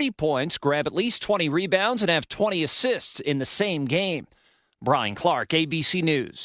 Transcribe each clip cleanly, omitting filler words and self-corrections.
30 points, grab at least 20 rebounds, and have 20 assists in the same game. Brian Clark, ABC News.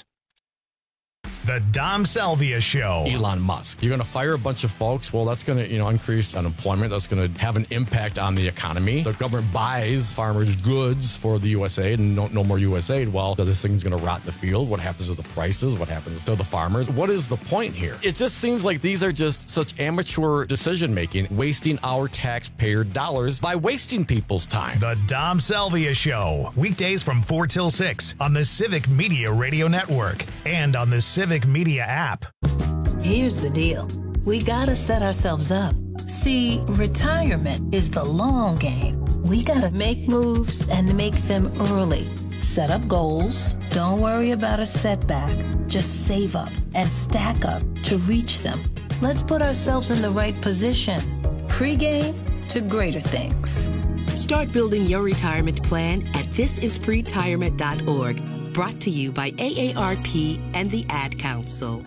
The Dom Salvia Show. Elon Musk. You're going to fire a bunch of folks. Well, that's going to, increase unemployment. That's going to have an impact on the economy. The government buys farmers' goods for the USAID and no more USAID. Well, this thing's going to rot in the field. What happens to the prices? What happens to the farmers? What is the point here? It just seems like these are just such amateur decision-making, wasting our taxpayer dollars by wasting people's time. The Dom Salvia Show. Weekdays from 4 till 6 on the Civic Media Radio Network and on the Civic Media app. Here's the deal. We gotta set ourselves up. See, retirement is the long game. We gotta make moves and make them early. Set up goals. Don't worry about a setback. Just save up and stack up to reach them. Let's put ourselves in the right position. Pre-game to greater things. Start building your retirement plan at thisispretirement.org. Brought to you by AARP and the Ad Council.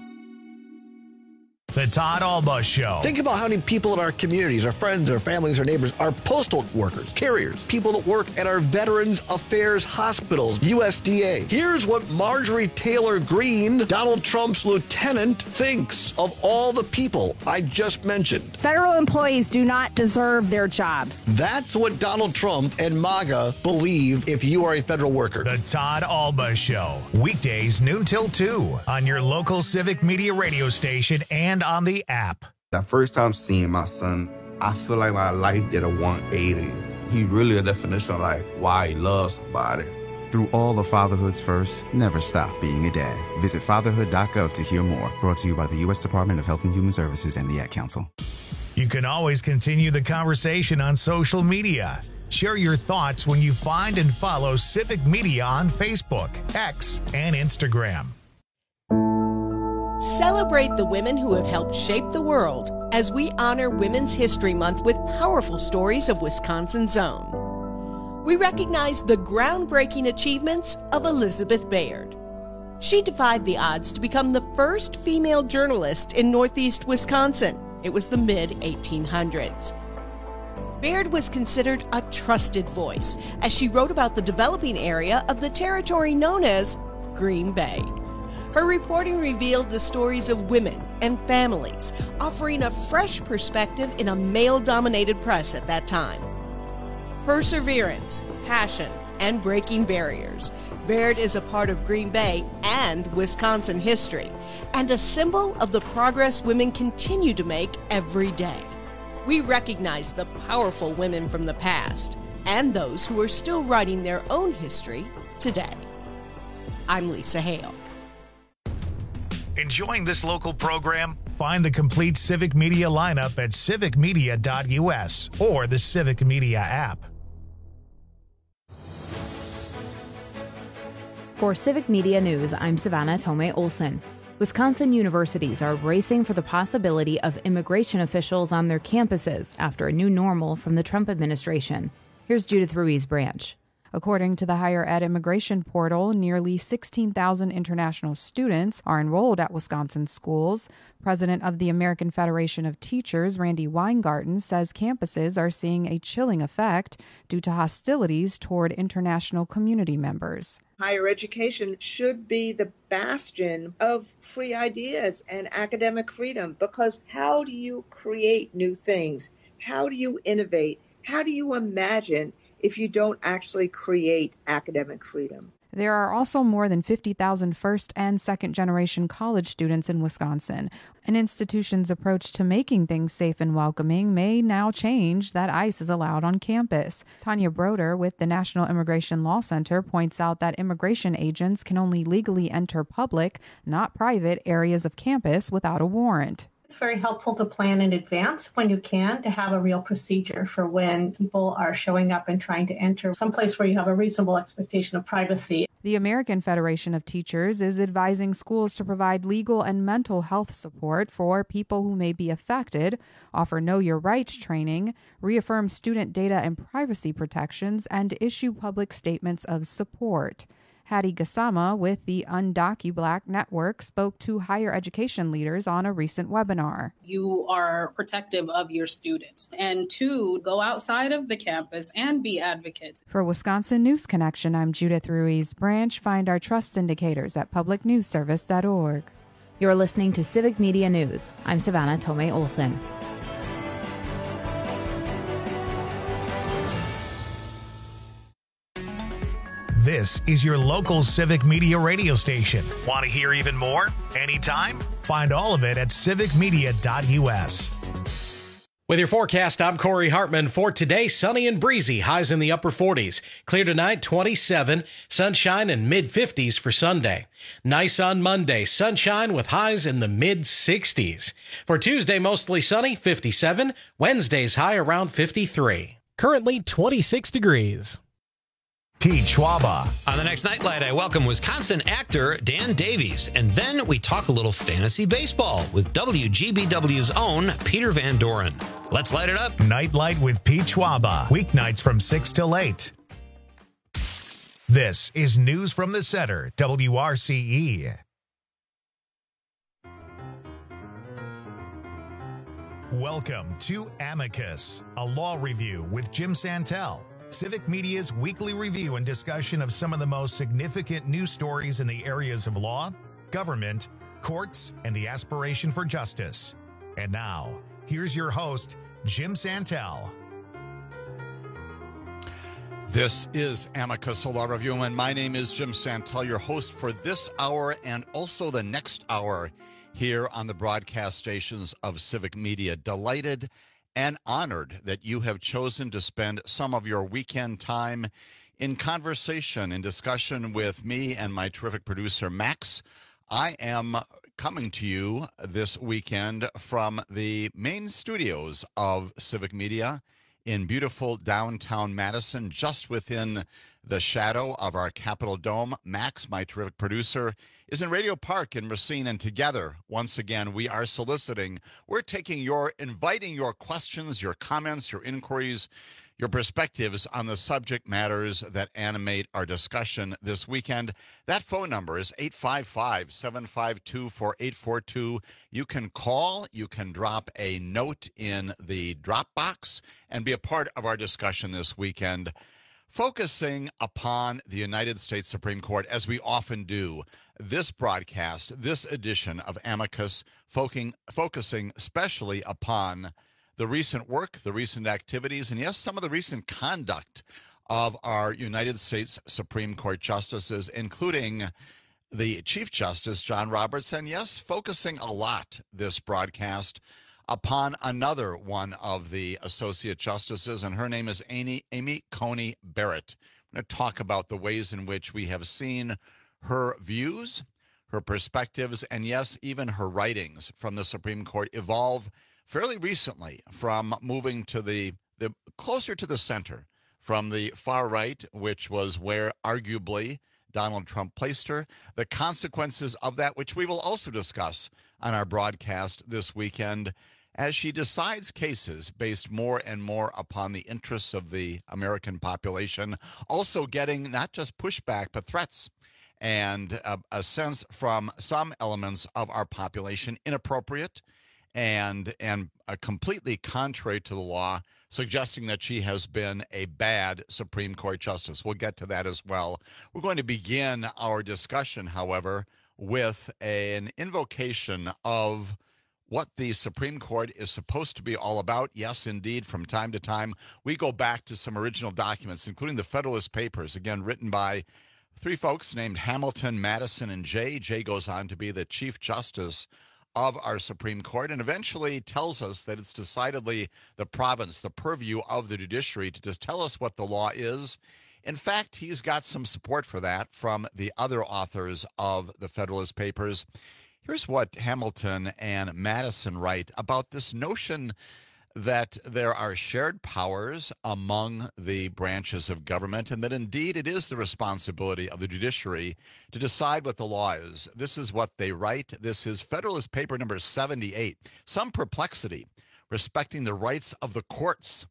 The Todd Alba Show. Think about how many people in our communities, our friends, our families, our neighbors, are postal workers, carriers, people that work at our Veterans Affairs hospitals, USDA. Here's what Marjorie Taylor Greene, Donald Trump's lieutenant, thinks of all the people I just mentioned. Federal employees do not deserve their jobs. That's what Donald Trump and MAGA believe if you are a federal worker. The Todd Alba Show. Weekdays noon till 2 on your local Civic Media radio station and on the app. The first time seeing my son, I feel like my life did a 180. He really a definition of like why he loves somebody. Through all of fatherhood's first, never stop being a dad. Visit fatherhood.gov to hear more. Brought to you by the U.S. Department of Health and Human Services and the Ad Council. You can always continue the conversation on social media. Share your thoughts when you find and follow Civic Media on Facebook, X, and Instagram. Celebrate the women who have helped shape the world as we honor Women's History Month with powerful stories of Wisconsin's own. We recognize the groundbreaking achievements of Elizabeth Baird. She defied the odds to become the first female journalist in Northeast Wisconsin. It was the mid-1800s. Baird was considered a trusted voice as she wrote about the developing area of the territory known as Green Bay. Her reporting revealed the stories of women and families, offering a fresh perspective in a male-dominated press at that time. Perseverance, passion, and breaking barriers. Baird is a part of Green Bay and Wisconsin history, and a symbol of the progress women continue to make every day. We recognize the powerful women from the past and those who are still writing their own history today. I'm Lisa Hale. Enjoying this local program? Find the complete Civic Media lineup at civicmedia.us or the Civic Media app. For Civic Media News, I'm Savannah Tomei Olson. Wisconsin universities are bracing for the possibility of immigration officials on their campuses after a new normal from the Trump administration. Here's Judith Ruiz Branch. According to the Higher Ed Immigration Portal, nearly 16,000 international students are enrolled at Wisconsin schools. President of the American Federation of Teachers, Randy Weingarten, says campuses are seeing a chilling effect due to hostilities toward international community members. Higher education should be the bastion of free ideas and academic freedom, because how do you create new things? How do you innovate? How do you imagine if you don't actually create academic freedom? There are also more than 50,000 first and second generation college students in Wisconsin. An institution's approach to making things safe and welcoming may now change that ICE is allowed on campus. Tanya Broder with the National Immigration Law Center points out that immigration agents can only legally enter public, not private, areas of campus without a warrant. It's very helpful to plan in advance when you can, to have a real procedure for when people are showing up and trying to enter someplace where you have a reasonable expectation of privacy. The American Federation of Teachers is advising schools to provide legal and mental health support for people who may be affected, offer Know Your Rights training, reaffirm student data and privacy protections, and issue public statements of support. Hattie Gassama with the UndocuBlack Network spoke to higher education leaders on a recent webinar. You are protective of your students, and two, go outside of the campus and be advocates. For Wisconsin News Connection, I'm Judith Ruiz Branch. Find our trust indicators at publicnewsservice.org. You're listening to Civic Media News. I'm Savannah Tomei Olson. This is your local Civic Media radio station. Want to hear even more? Anytime? Find all of it at civicmedia.us. With your forecast, I'm Corey Hartman. For today, sunny and breezy, highs in the upper 40s. Clear tonight, 27. Sunshine and mid-50s for Sunday. Nice on Monday, sunshine with highs in the mid-60s. For Tuesday, mostly sunny, 57. Wednesday's high around 53. Currently 26 degrees. Pete Schwaba. On the next Nightlight, I welcome Wisconsin actor Dan Davies. And then we talk a little fantasy baseball with WGBW's own Peter Van Doren. Let's light it up. Nightlight with Pete Schwaba. Weeknights from 6 till 8. This is News from the Center, WRCE. Welcome to Amicus, a law review with Jim Santel. Civic Media's weekly review and discussion of some of the most significant news stories in the areas of law, government, courts, and the aspiration for justice. And now, here's your host, Jim Santel. This is Amicus, a law review, and my name is Jim Santel, your host for this hour and also the next hour here on the broadcast stations of Civic Media. Delighted and honored that you have chosen to spend some of your weekend time in conversation and discussion with me and my terrific producer, Max. I am coming to you this weekend from the main studios of Civic Media in beautiful downtown Madison, just within the shadow of our Capitol Dome. Max, my terrific producer, is in Radio Park in Racine, and together, once again, we're inviting your questions, your comments, your inquiries, your perspectives on the subject matters that animate our discussion this weekend. That phone number is 855-752-4842. You can call, you can drop a note in the drop box, and be a part of our discussion this weekend, focusing upon the United States Supreme Court, as we often do. This broadcast, this edition of Amicus, focusing especially upon the recent work, the recent activities, and yes, some of the recent conduct of our United States Supreme Court justices, including the Chief Justice, John Roberts, and yes, focusing a lot this broadcast upon another one of the associate justices, and her name is Amy Coney Barrett. I'm going to talk about the ways in which we have seen her views, her perspectives, and yes, even her writings from the Supreme Court evolve fairly recently from moving to the closer to the center, from the far right, which was where arguably Donald Trump placed her, the consequences of that, which we will also discuss on our broadcast this weekend, as she decides cases based more and more upon the interests of the American population, also getting not just pushback, but threats and a sense from some elements of our population, inappropriate and completely contrary to the law, suggesting that she has been a bad Supreme Court justice. We'll get to that as well. We're going to begin our discussion, however, with an invocation of what the Supreme Court is supposed to be all about. Yes, indeed, from time to time, we go back to some original documents, including the Federalist Papers, again, written by three folks named Hamilton, Madison, and Jay. Jay goes on to be the Chief Justice of our Supreme Court, and eventually tells us that it's decidedly the province, the purview of the judiciary to just tell us what the law is. In fact, he's got some support for that from the other authors of the Federalist Papers. Here's what Hamilton and Madison write about this notion that there are shared powers among the branches of government, and that indeed it is the responsibility of the judiciary to decide what the law is. This is what they write. This is Federalist Paper number 78. Some perplexity respecting the rights of the courts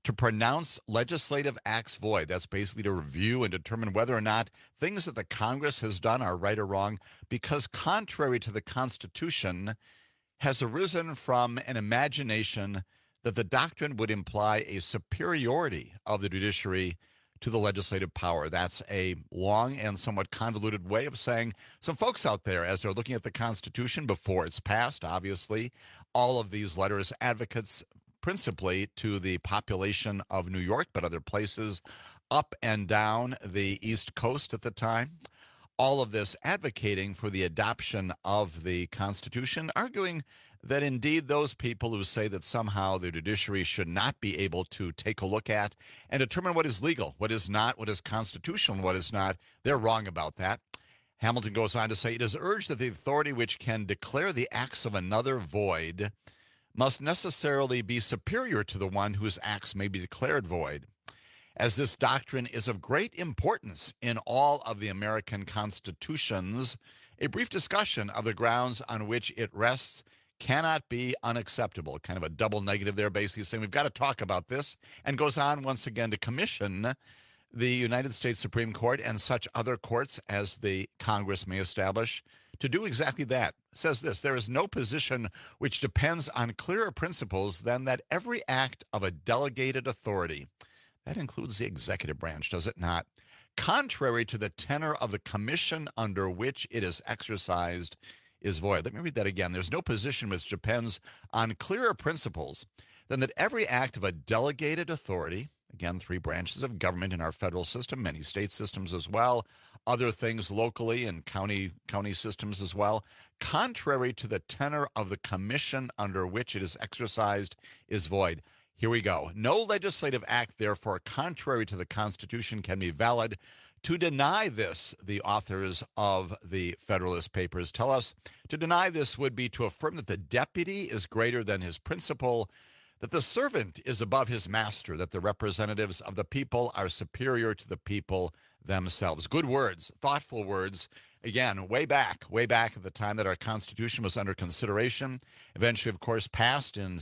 to pronounce legislative acts void. That's basically to review and determine whether or not things that the Congress has done are right or wrong, because contrary to the Constitution, has arisen from an imagination that the doctrine would imply a superiority of the judiciary to the legislative power. That's a long and somewhat convoluted way of saying some folks out there, as they're looking at the Constitution before it's passed, obviously, all of these letters, advocates principally to the population of New York, but other places up and down the East Coast at the time, all of this advocating for the adoption of the Constitution, arguing that indeed those people who say that somehow the judiciary should not be able to take a look at and determine what is legal, what is not, what is constitutional, what is not, they're wrong about that. Hamilton goes on to say, it is urged that the authority which can declare the acts of another void must necessarily be superior to the one whose acts may be declared void. As this doctrine is of great importance in all of the American constitutions, a brief discussion of the grounds on which it rests cannot be unacceptable. Kind of a double negative there, basically saying we've got to talk about this, and goes on once again to commission the United States Supreme Court and such other courts as the Congress may establish to do exactly that. It says this, there is no position which depends on clearer principles than that every act of a delegated authority, that includes the executive branch, does it not, contrary to the tenor of the commission under which it is exercised, is void. Let me read that again. There's no position which depends on clearer principles than that every act of a delegated authority, again, 3 branches of government in our federal system, many state systems as well, other things locally and county systems as well, contrary to the tenor of the commission under which it is exercised, is void. Here we go. No legislative act, therefore, contrary to the Constitution can be valid. To deny this, the authors of the Federalist Papers tell us, to deny this would be to affirm that the deputy is greater than his principal, that the servant is above his master, that the representatives of the people are superior to the people themselves. Good words, thoughtful words. Again, way back at the time that our Constitution was under consideration, eventually, of course, passed in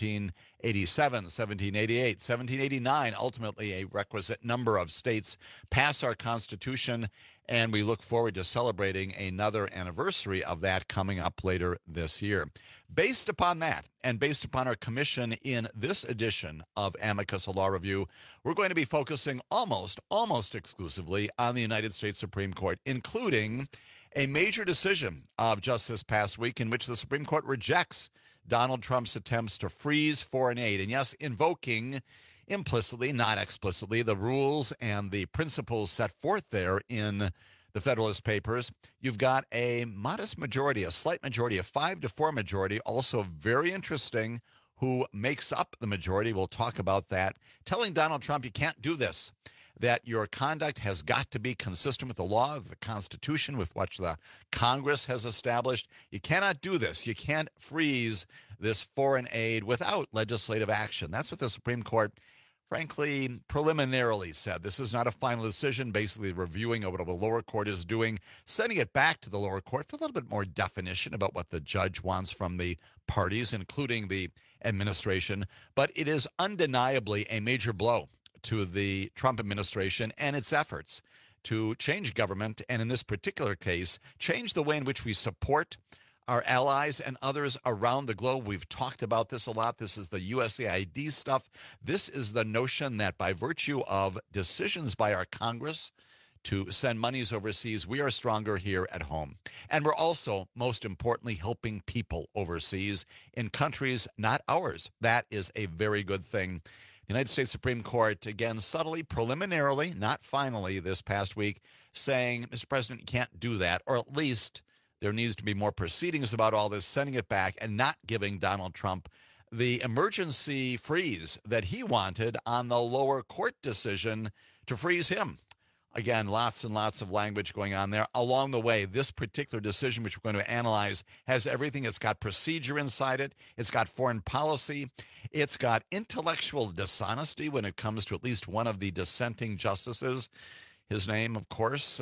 1787, 1788, 1789, ultimately a requisite number of states pass our Constitution, and we look forward to celebrating another anniversary of that coming up later this year. Based upon that, and based upon our commission in this edition of Amicus, a Law Review, we're going to be focusing almost exclusively on the United States Supreme Court, including a major decision of just this past week in which the Supreme Court rejects Donald Trump's attempts to freeze foreign aid. And yes, invoking implicitly, not explicitly, the rules and the principles set forth there in the Federalist Papers. You've got a modest majority, a slight majority, a 5-4 majority, also very interesting, who makes up the majority. We'll talk about that, telling Donald Trump you can't do this, that your conduct has got to be consistent with the law of the Constitution, with what the Congress has established. You cannot do this. You can't freeze this foreign aid without legislative action. That's what the Supreme Court, frankly, preliminarily said. This is not a final decision, basically reviewing of what the lower court is doing, sending it back to the lower court for a little bit more definition about what the judge wants from the parties, including the administration. But it is undeniably a major blow to the Trump administration and its efforts to change government, and in this particular case, change the way in which we support our allies and others around the globe. We've talked about this a lot. This is the USAID stuff. This is the notion that by virtue of decisions by our Congress to send monies overseas, we are stronger here at home. And we're also, most importantly, helping people overseas in countries not ours. That is a very good thing. The United States Supreme Court, again, subtly, preliminarily, not finally this past week, saying, Mr. President, you can't do that, or at least there needs to be more proceedings about all this, sending it back and not giving Donald Trump the emergency freeze that he wanted on the lower court decision to freeze him. Again, lots and lots of language going on there. Along the way, this particular decision, which we're going to analyze, has everything. It's got procedure inside it. It's got foreign policy. It's got intellectual dishonesty when it comes to at least one of the dissenting justices. His name, of course,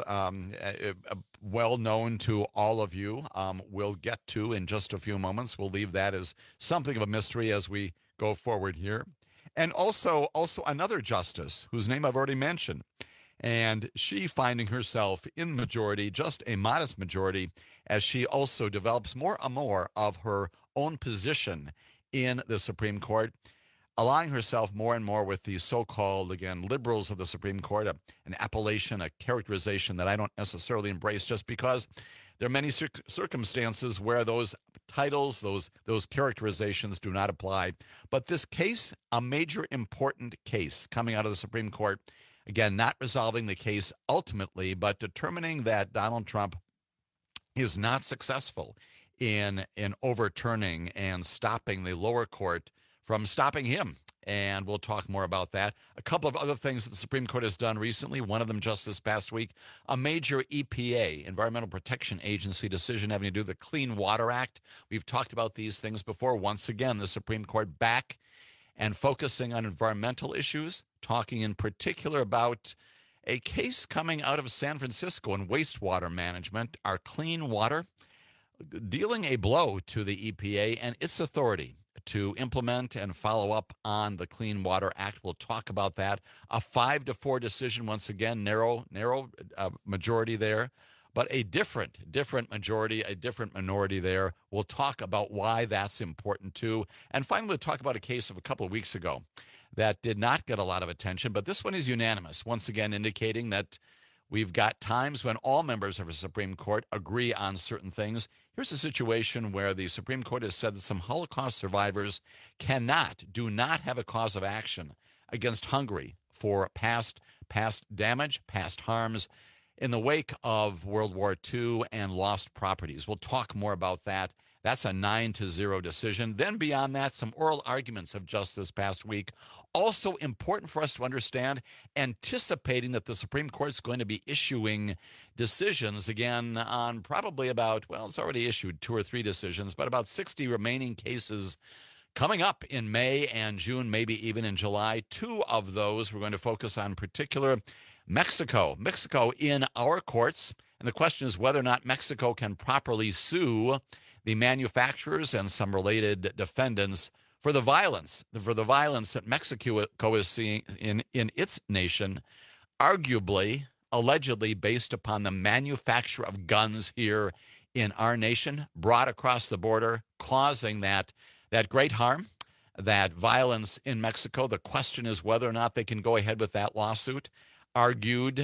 well known to all of you. We'll get to in just a few moments. We'll leave that as something of a mystery as we go forward here. And also another justice whose name I've already mentioned. And she finding herself in majority, just a modest majority, as she also develops more and more of her own position in the Supreme Court, allying herself more and more with the so-called, again, liberals of the Supreme Court, an appellation, a characterization that I don't necessarily embrace just because there are many circumstances where those titles, those characterizations do not apply. But this case, a major important case coming out of the Supreme Court, again, not resolving the case ultimately, but determining that Donald Trump is not successful in overturning and stopping the lower court from stopping him. And we'll talk more about that. A couple of other things that the Supreme Court has done recently, one of them just this past week, a major EPA, Environmental Protection Agency decision having to do with the Clean Water Act. We've talked about these things before. Once again, the Supreme Court back and focusing on environmental issues, talking in particular about a case coming out of San Francisco in wastewater management, our clean water, dealing a blow to the EPA and its authority to implement and follow up on the Clean Water Act. We'll talk about that. A 5-4 decision, once again, narrow majority there, but a different majority, a different minority there. We'll talk about why that's important too. And finally, we'll talk about a case of a couple of weeks ago that did not get a lot of attention, but this one is unanimous, once again indicating that we've got times when all members of the Supreme Court agree on certain things. Here's a situation where the Supreme Court has said that some Holocaust survivors do not have a cause of action against Hungary for past damage, past harms in the wake of World War II and lost properties. We'll talk more about that. That's a 9-0 decision. Then beyond that, some oral arguments of just this past week. Also important for us to understand, anticipating that the Supreme Court is going to be issuing decisions again on probably about, well, it's already issued 2 or 3 decisions, but about 60 remaining cases coming up in May and June, maybe even in July. 2 of those we're going to focus on, in particular Mexico. Mexico in our courts. And the question is whether or not Mexico can properly sue the manufacturers and some related defendants for the violence that Mexico is seeing in its nation, arguably, allegedly based upon the manufacture of guns here in our nation, brought across the border, causing that great harm, that violence in Mexico. The question is whether or not they can go ahead with that lawsuit, argued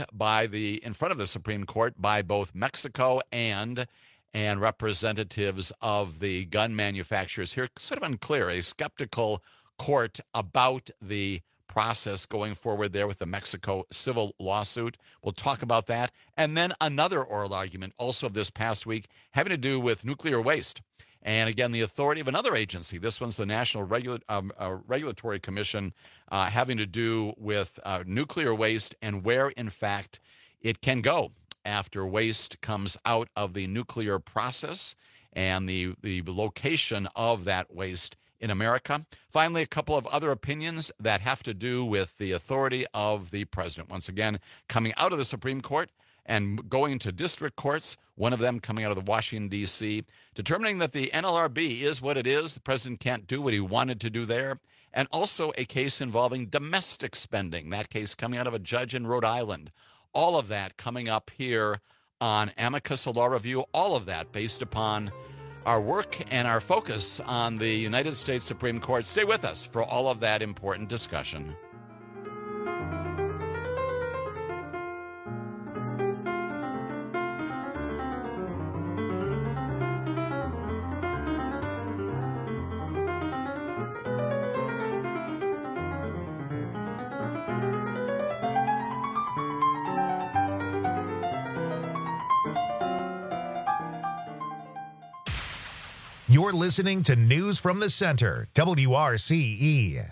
in front of the Supreme Court by both Mexico and representatives of the gun manufacturers here. Sort of unclear, a skeptical court about the process going forward there with the Mexico civil lawsuit. We'll talk about that. And then another oral argument also of this past week having to do with nuclear waste. And again, the authority of another agency. This one's the National Regulatory Commission, having to do with nuclear waste and where, in fact, it can go after waste comes out of the nuclear process and the location of that waste in America. Finally, a couple of other opinions that have to do with the authority of the president. Once again, coming out of the Supreme Court and going to district courts, one of them coming out of the Washington, D.C., determining that the NLRB is what it is. The president can't do what he wanted to do there. And also a case involving domestic spending, that case coming out of a judge in Rhode Island. All of that coming up here on Amicus, a Law Review, all of that based upon our work and our focus on the United States Supreme Court. Stay with us for all of that important discussion. You're listening to News from the Center, WRCE.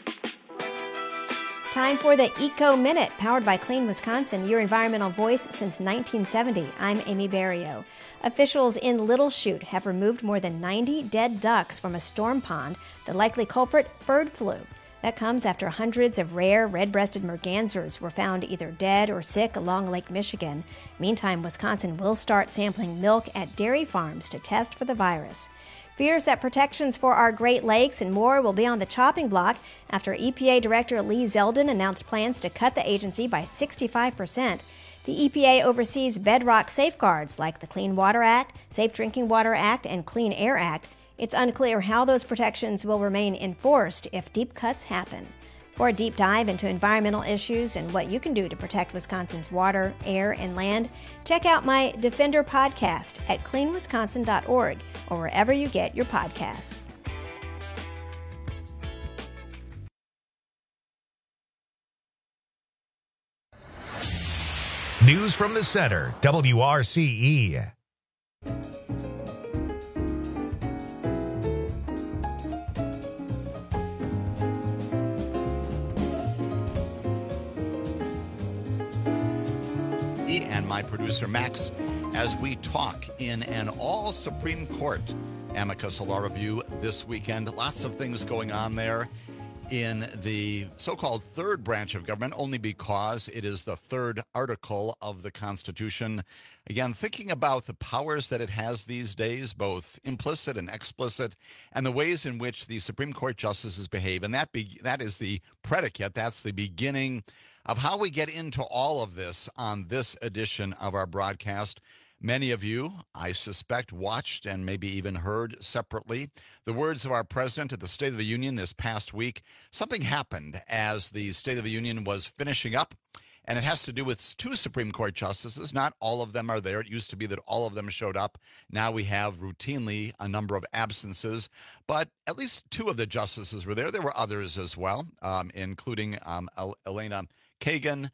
Time for the Eco Minute, powered by Clean Wisconsin, your environmental voice since 1970. I'm Amy Barrio. Officials in Little Chute have removed more than 90 dead ducks from a storm pond. The likely culprit, bird flu. That comes after hundreds of rare red-breasted mergansers were found either dead or sick along Lake Michigan. Meantime, Wisconsin will start sampling milk at dairy farms to test for the virus. Fears that protections for our Great Lakes and more will be on the chopping block after EPA Director Lee Zeldin announced plans to cut the agency by 65%. The EPA oversees bedrock safeguards like the Clean Water Act, Safe Drinking Water Act, and Clean Air Act. It's unclear how those protections will remain enforced if deep cuts happen. For a deep dive into environmental issues and what you can do to protect Wisconsin's water, air, and land, check out my Defender podcast at cleanwisconsin.org or wherever you get your podcasts. News from the Center, WRCE. And my producer Max, as we talk in an all Supreme Court amicus law review this weekend. Lots of things going on there in the so-called third branch of government, only because it is the third article of the Constitution. Again, thinking about the powers that it has these days, both implicit and explicit, and the ways in which the Supreme Court justices behave. And that is the predicate. That's the beginning of how we get into all of this on this edition of our broadcast. Many of you, I suspect, watched and maybe even heard separately the words of our president at the State of the Union this past week. Something happened as the State of the Union was finishing up, and it has to do with two Supreme Court justices. Not all of them are there. It used to be that all of them showed up. Now we have routinely a number of absences, but at least two of the justices were there. There were others as well, including Elena Kagan,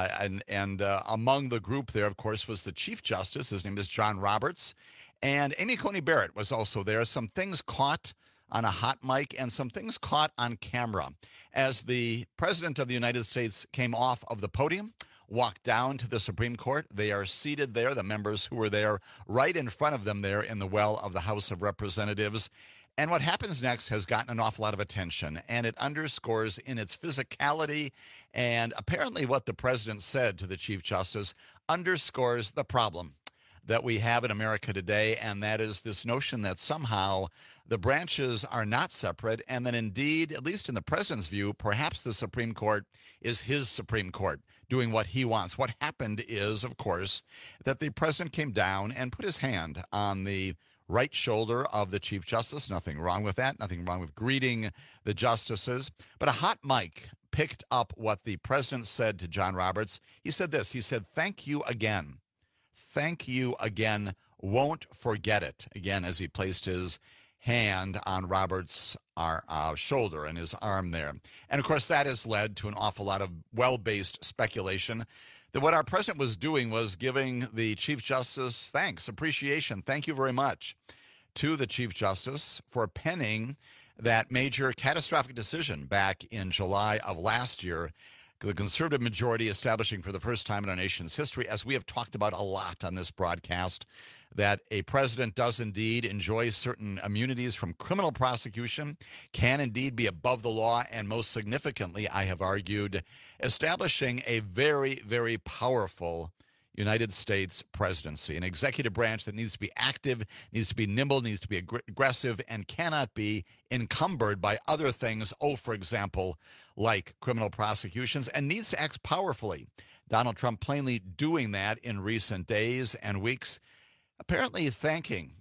and among the group there, of course, was the Chief Justice. His name is John Roberts. And Amy Coney Barrett was also there. Some things caught on a hot mic and some things caught on camera. As the President of the United States came off of the podium, walked down to the Supreme Court, they are seated there, the members who were there, right in front of them there in the well of the House of Representatives. And what happens next has gotten an awful lot of attention, and it underscores in its physicality, and apparently what the president said to the Chief Justice underscores the problem that we have in America today, and that is this notion that somehow the branches are not separate, and that indeed, at least in the president's view, perhaps the Supreme Court is his Supreme Court, doing what he wants. What happened is, of course, that the president came down and put his hand on the right shoulder of the Chief Justice. Nothing wrong with that. Nothing wrong with greeting the justices. But a hot mic picked up what the president said to John Roberts. He said this. He said, "Thank you again. Thank you again. Won't forget it." Again, as he placed his hand on Roberts' shoulder and his arm there. And, of course, that has led to an awful lot of well-based speculation that what our president was doing was giving the Chief Justice thanks, appreciation. Thank you very much to the Chief Justice for penning that major catastrophic decision back in July of last year, the conservative majority establishing for the first time in our nation's history, as we have talked about a lot on this broadcast, that a president does indeed enjoy certain immunities from criminal prosecution, can indeed be above the law, and most significantly, I have argued, establishing a very, very powerful United States presidency, an executive branch that needs to be active, needs to be nimble, needs to be aggressive, and cannot be encumbered by other things, for example, like criminal prosecutions, and needs to act powerfully. Donald Trump plainly doing that in recent days and weeks, apparently thanking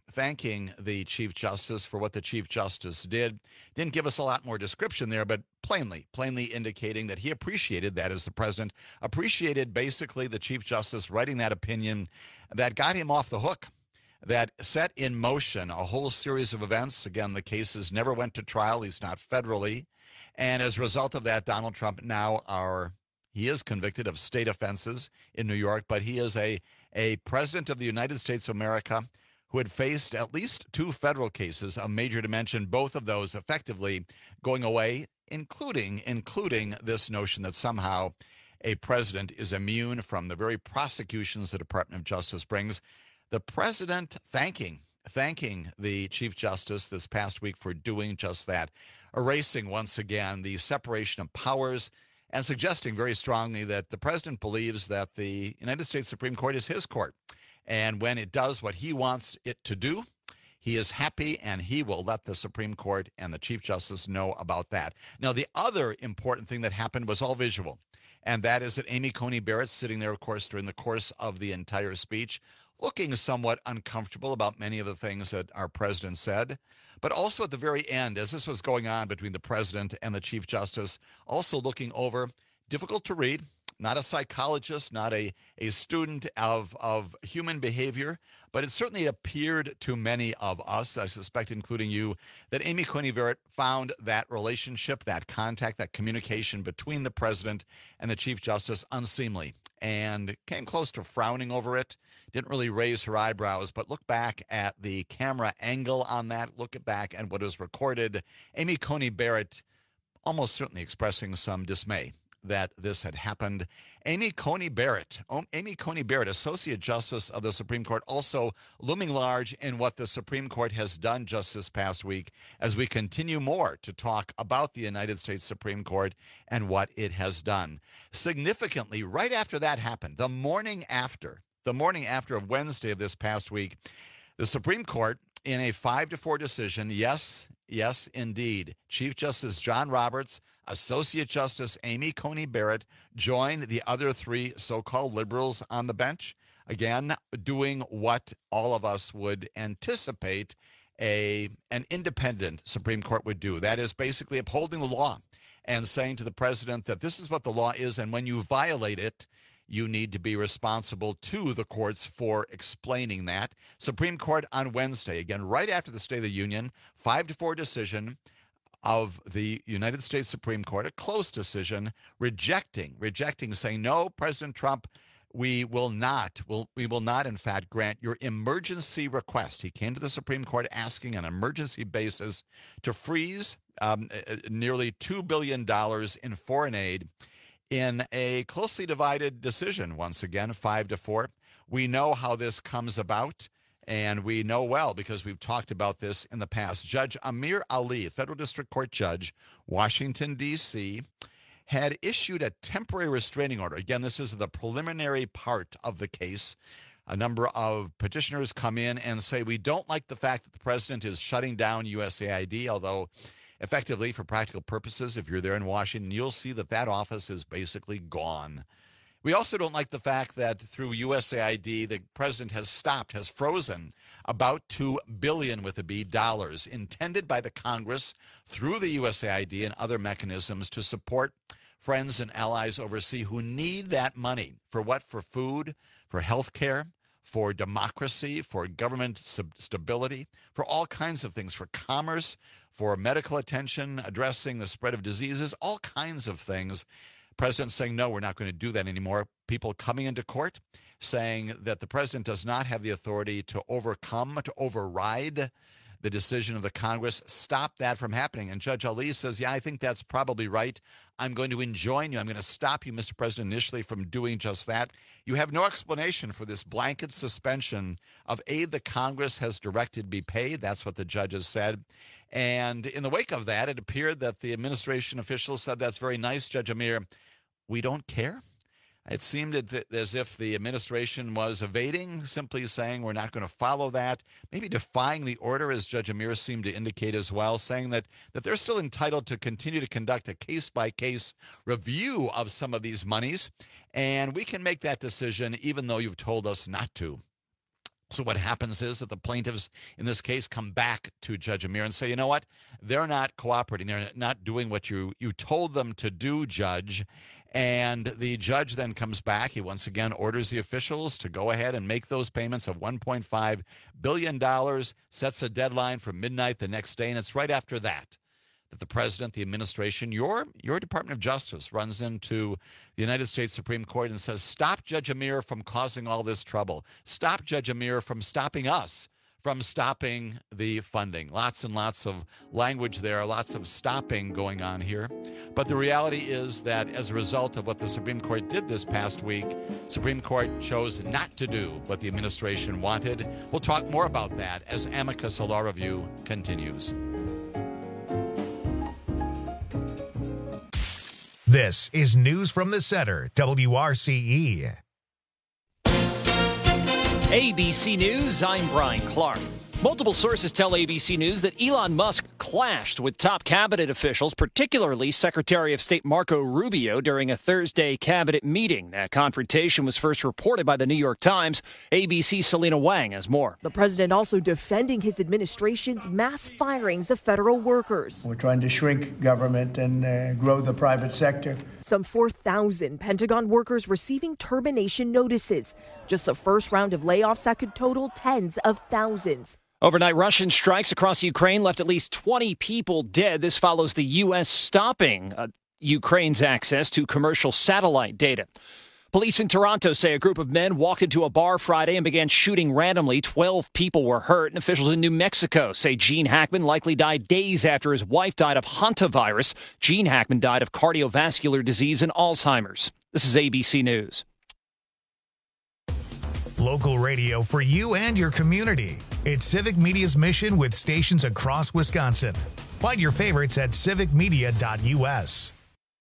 the Chief Justice for what the Chief Justice did. Didn't give us a lot more description there, but plainly indicating that he appreciated that, as the president appreciated basically the Chief Justice writing that opinion that got him off the hook, that set in motion a whole series of events. Again, the cases never went to trial, at least not federally. And as a result of that, Donald Trump now he is convicted of state offenses in New York, but he is a president of the United States of America who had faced at least two federal cases of major dimension, both of those effectively going away, including this notion that somehow a president is immune from the very prosecutions the Department of Justice brings. The president thanking the Chief Justice this past week for doing just that, erasing once again the separation of powers, and suggesting very strongly that the president believes that the United States Supreme Court is his court. And when it does what he wants it to do, He is happy, and he will let the Supreme Court and the Chief Justice know about that. Now, the other important thing that happened was all visual, and that is that Amy Coney Barrett sitting there, of course, during the course of the entire speech, looking somewhat uncomfortable about many of the things that our president said, but also at the very end, as this was going on between the president and the Chief Justice, also looking over, difficult to read, not a psychologist, not a student of human behavior, but it certainly appeared to many of us, I suspect including you, that Amy Coney Barrett found that relationship, that contact, that communication between the president and the Chief Justice unseemly, and came close to frowning over it. Didn't really raise her eyebrows, but look back at the camera angle on that, look back at what was recorded. Amy Coney Barrett almost certainly expressing some dismay that this had happened. Amy Coney Barrett, Associate Justice of the Supreme Court, also looming large in what the Supreme Court has done just this past week as we continue more to talk about the United States Supreme Court and what it has done. Significantly, right after that happened, the morning after of Wednesday of this past week, the Supreme Court, in a 5-4 decision, yes, indeed, Chief Justice John Roberts, Associate Justice Amy Coney Barrett joined the other three so-called liberals on the bench, again, doing what all of us would anticipate an independent Supreme Court would do. That is basically upholding the law and saying to the president that this is what the law is, and when you violate it, you need to be responsible to the courts for explaining that. Supreme Court on Wednesday, again, right after the State of the Union, 5-4 decision of the United States Supreme Court, a close decision, rejecting, saying, no, President Trump, we will not, in fact, grant your emergency request. He came to the Supreme Court asking on an emergency basis to freeze nearly $2 billion in foreign aid in a closely divided decision, once again, 5-4. We know how this comes about, and we know well because we've talked about this in the past. Judge Amir Ali, federal district court judge, Washington, D.C., had issued a temporary restraining order. Again, this is the preliminary part of the case. A number of petitioners come in and say, we don't like the fact that the president is shutting down USAID, although effectively, for practical purposes, if you're there in Washington, you'll see that that office is basically gone. We also don't like the fact that through USAID, the president has frozen about $2 billion with a B dollars intended by the Congress through the USAID and other mechanisms to support friends and allies overseas who need that money. For what? For food, for health care, for democracy, for government stability, for all kinds of things, for commerce, for medical attention, addressing the spread of diseases, all kinds of things. President saying, no, we're not going to do that anymore. People coming into court saying that the president does not have the authority to override the decision of the Congress. Stop that from happening. And Judge Ali says, yeah, I think that's probably right. I'm going to enjoin you. I'm going to stop you, Mr. President, initially from doing just that. You have no explanation for this blanket suspension of aid the Congress has directed be paid. That's what the judges said. And in the wake of that, it appeared that the administration officials said, that's very nice, Judge Amir. We don't care. It seemed as if the administration was evading, simply saying we're not going to follow that, maybe defying the order, as Judge Amir seemed to indicate as well, saying that they're still entitled to continue to conduct a case-by-case review of some of these monies, and we can make that decision even though you've told us not to. So what happens is that the plaintiffs in this case come back to Judge Amir and say, you know what, they're not cooperating. They're not doing what you told them to do, Judge. And the judge then comes back. He once again orders the officials to go ahead and make those payments of $1.5 billion, sets a deadline for midnight the next day. And it's right after that the president, the administration, your Department of Justice runs into the United States Supreme Court and says, stop Judge Amir from causing all this trouble. Stop Judge Amir from stopping us from stopping the funding. Lots and lots of language there, lots of stopping going on here. But the reality is that as a result of what the Supreme Court did this past week, Supreme Court chose not to do what the administration wanted. We'll talk more about that as Amicus, a law review, continues. This is News from the Center, WRCE. ABC News, I'm Brian Clark. Multiple sources tell ABC News that Elon Musk clashed with top cabinet officials, particularly Secretary of State Marco Rubio, during a Thursday cabinet meeting. That confrontation was first reported by the New York Times. ABC's Selena Wang has more. The president also defending his administration's mass firings of federal workers. We're trying to shrink government and grow the private sector. Some 4,000 Pentagon workers receiving termination notices. Just the first round of layoffs that could total tens of thousands. Overnight Russian strikes across Ukraine left at least 20 people dead. This follows the U.S. stopping Ukraine's access to commercial satellite data. Police in Toronto say a group of men walked into a bar Friday and began shooting randomly. 12 people were hurt, and officials in New Mexico say Gene Hackman likely died days after his wife died of hantavirus. Gene Hackman died of cardiovascular disease and Alzheimer's. This is ABC News. Local radio for you and your community. It's Civic Media's mission with stations across Wisconsin. Find your favorites at civicmedia.us.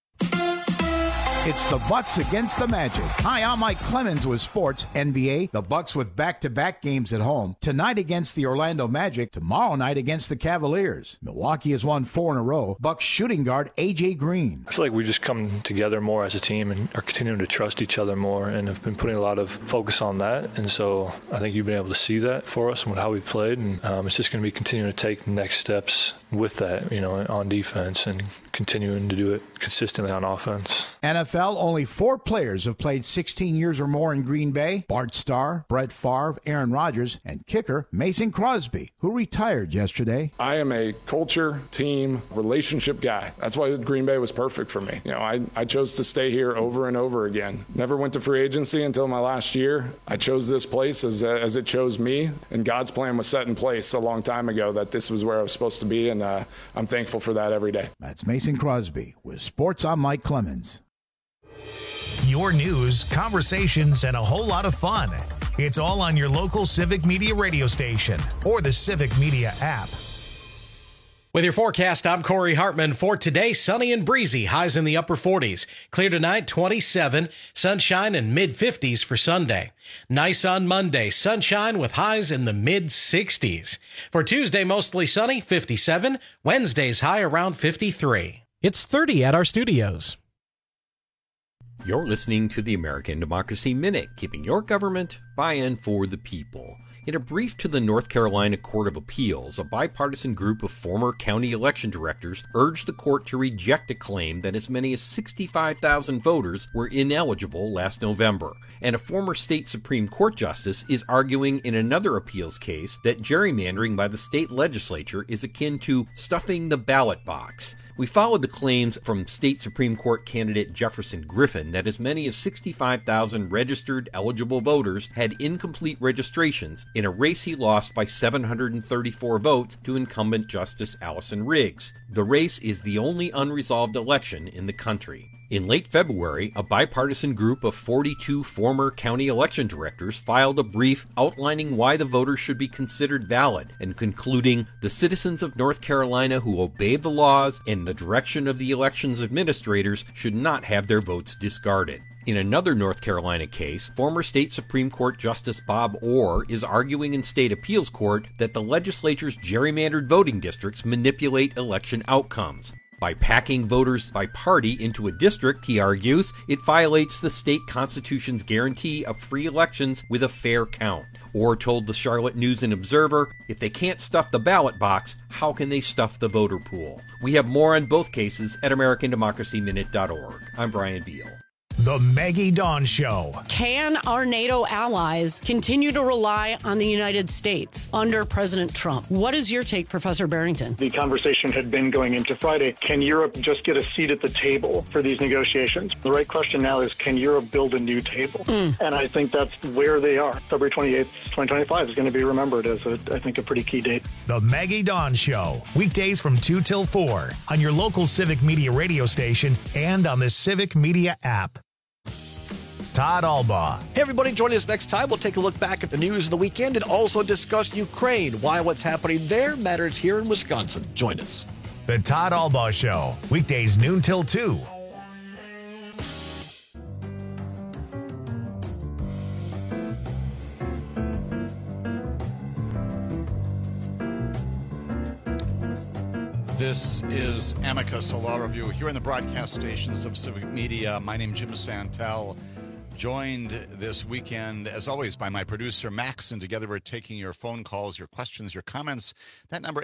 It's the Bucks against the Magic. Hi, I'm Mike Clemens with Sports NBA. The Bucks with back-to-back games at home. Tonight against the Orlando Magic. Tomorrow night against the Cavaliers. Milwaukee has won 4 in a row. Bucks shooting guard A.J. Green. I feel like we just come together more as a team and are continuing to trust each other more and have been putting a lot of focus on that. And so I think you've been able to see that for us and how we played. And it's just going to be continuing to take the next steps with that, on defense and continuing to do it consistently on offense. NFL, only 4 players have played 16 years or more in Green Bay. Bart Starr, Brett Favre, Aaron Rodgers, and kicker Mason Crosby, who retired yesterday. I am a culture, team, relationship guy. That's why Green Bay was perfect for me. I chose to stay here over and over again. Never went to free agency until my last year. I chose this place as it chose me, and God's plan was set in place a long time ago that this was where I was supposed to be, and I'm thankful for that every day. That's Mason Crosby with Sports. I'm Mike Clemens. Your news, conversations, and a whole lot of fun. It's all on your local Civic Media radio station or the Civic Media app. With your forecast, I'm Corey Hartman. For today, sunny and breezy, highs in the upper 40s. Clear tonight, 27, sunshine and mid-50s for Sunday. Nice on Monday, sunshine with highs in the mid-60s. For Tuesday, mostly sunny, 57. Wednesday's high around 53. It's 30 at our studios. You're listening to the American Democracy Minute, keeping your government by-in for the people. In a brief to the North Carolina Court of Appeals, a bipartisan group of former county election directors urged the court to reject a claim that as many as 65,000 voters were ineligible last November. And a former state Supreme Court justice is arguing in another appeals case that gerrymandering by the state legislature is akin to stuffing the ballot box. We followed the claims from state Supreme Court candidate Jefferson Griffin that as many as 65,000 registered eligible voters had incomplete registrations in a race he lost by 734 votes to incumbent Justice Allison Riggs. The race is the only unresolved election in the country. In late February, a bipartisan group of 42 former county election directors filed a brief outlining why the voters should be considered valid and concluding the citizens of North Carolina who obey the laws and the direction of the elections administrators should not have their votes discarded. In another North Carolina case, former state Supreme Court Justice Bob Orr is arguing in state appeals court that the legislature's gerrymandered voting districts manipulate election outcomes. By packing voters by party into a district, he argues, it violates the state constitution's guarantee of free elections with a fair count. Orr told the Charlotte News and Observer, if they can't stuff the ballot box, how can they stuff the voter pool? We have more on both cases at AmericanDemocracyMinute.org. I'm Brian Beal. The Maggie Dawn Show. Can our NATO allies continue to rely on the United States under President Trump? What is your take, Professor Barrington? The conversation had been going into Friday. Can Europe just get a seat at the table for these negotiations? The right question now is, can Europe build a new table? And I think that's where they are. February 28th, 2025 is going to be remembered as, I think, a pretty key date. The Maggie Dawn Show. Weekdays from 2 till 4 on your local Civic Media radio station and on the Civic Media app. Todd Albaugh. Hey, everybody, join us next time. We'll take a look back at the news of the weekend and also discuss Ukraine, why what's happening there matters here in Wisconsin. Join us. The Todd Albaugh Show, weekdays noon till 2. This is Amicus, a law review here in the broadcast stations of Civic Media. My name is Jim Santel, joined this weekend, as always, by my producer, Max, and together we're taking your phone calls, your questions, your comments. That number,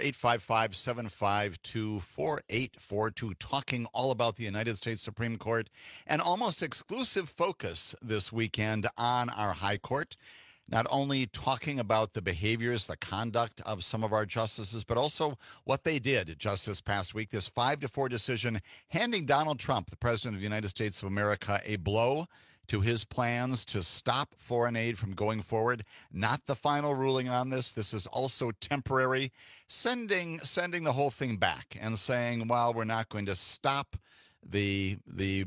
855-752-4842, talking all about the United States Supreme Court, an almost exclusive focus this weekend on our High Court. Not only talking about the behaviors, the conduct of some of our justices, but also what they did just this past week. This 5-4 decision handing Donald Trump, the President of the United States of America, a blow to his plans to stop foreign aid from going forward. Not the final ruling on this. This is also temporary, sending the whole thing back and saying, well, we're not going to stop the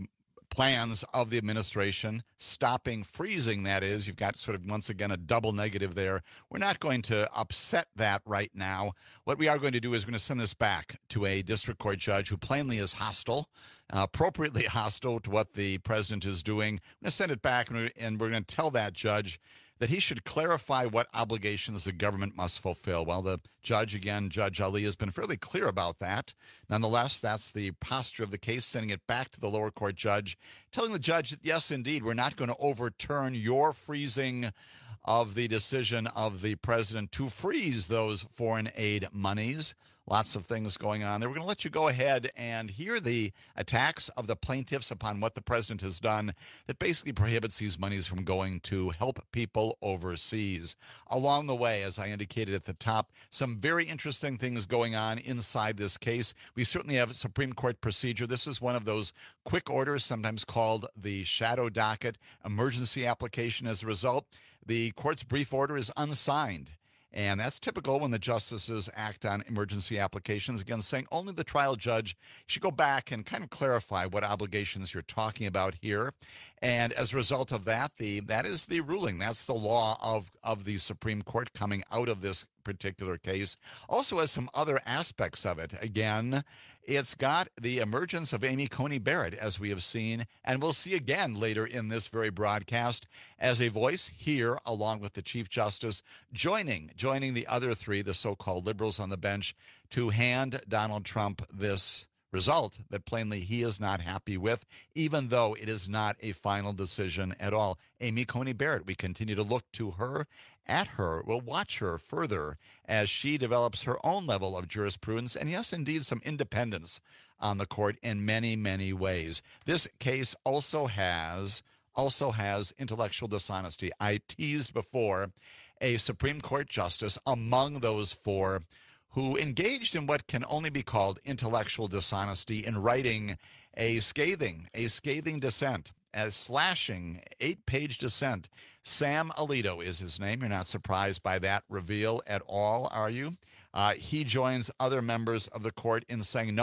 plans of the administration, freezing, that is. You've got sort of, once again, a double negative there. We're not going to upset that right now. What we are going to do is we're going to send this back to a district court judge who plainly is hostile, appropriately hostile to what the president is doing. We're going to send it back, and we're going to tell that judge that he should clarify what obligations the government must fulfill. Well, the judge, again, Judge Ali, has been fairly clear about that. Nonetheless, that's the posture of the case, sending it back to the lower court judge, telling the judge that, yes, indeed, we're not going to overturn your freezing of the decision of the president to freeze those foreign aid monies. Lots of things going on there. We're going to let you go ahead and hear the attacks of the plaintiffs upon what the president has done that basically prohibits these monies from going to help people overseas. Along the way, as I indicated at the top, some very interesting things going on inside this case. We certainly have a Supreme Court procedure. This is one of those quick orders, sometimes called the shadow docket emergency application. As a result, the court's brief order is unsigned. And that's typical when the justices act on emergency applications, again, saying only the trial judge should go back and kind of clarify what obligations you're talking about here. And as a result of that, that is the ruling. That's the law of the Supreme Court coming out of this particular case. Also has some other aspects of it. Again, it's got the emergence of Amy Coney Barrett, as we have seen, and we'll see again later in this very broadcast, as a voice here, along with the Chief Justice, joining the other three, the so-called liberals on the bench, to hand Donald Trump this result that plainly he is not happy with, even though it is not a final decision at all. Amy Coney Barrett, we continue to look to her, at her. We'll watch her further as she develops her own level of jurisprudence and, yes, indeed, some independence on the court in many, many ways. This case also has intellectual dishonesty. I teased before a Supreme Court justice among those four who engaged in what can only be called intellectual dishonesty in writing a scathing dissent, a slashing 8-page dissent. Sam Alito is his name. You're not surprised by that reveal at all, are you? He joins other members of the court in saying,